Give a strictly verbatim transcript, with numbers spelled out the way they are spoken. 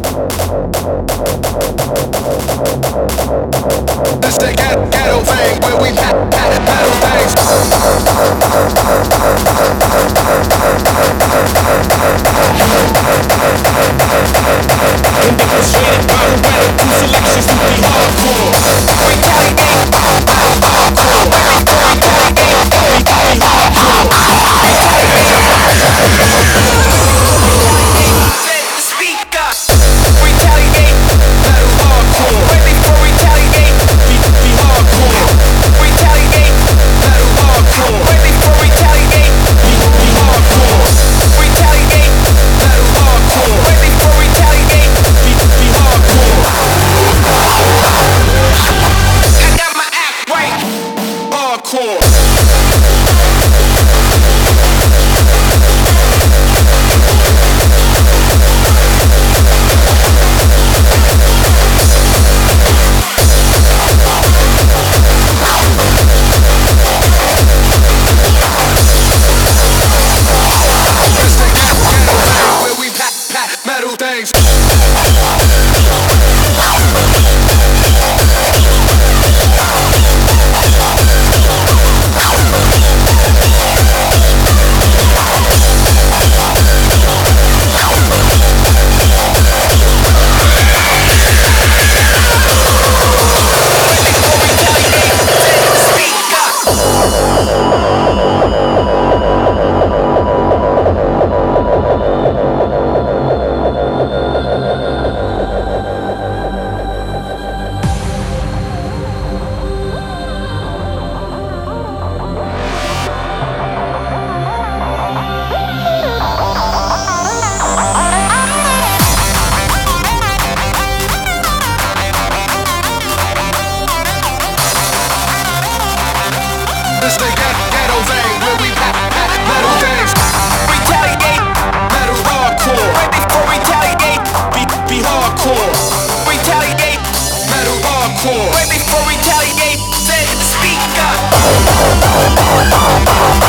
This the ghetto, ghetto thing where we pat, pat, metal things. Been persuaded by the weather, two selections to be hardcore. Retaliate, hardcore. Retaliate, be hardcore. Speaker. Retaliate, metal hardcore. Right before retaliate, be, be hardcore. Retaliate, metal hardcore. Right before retaliate, be, be hardcore. Retaliate, metal hardcore. Right before retaliate, be, be hardcore. I got my act right, hardcore. Metal things. This the ghetto thing where we pat, pat, metal things. Retaliate, metal hardcore. Right before retaliate, be, be hardcore. Retaliate, metal hardcore. Right before retaliate, say the speaker.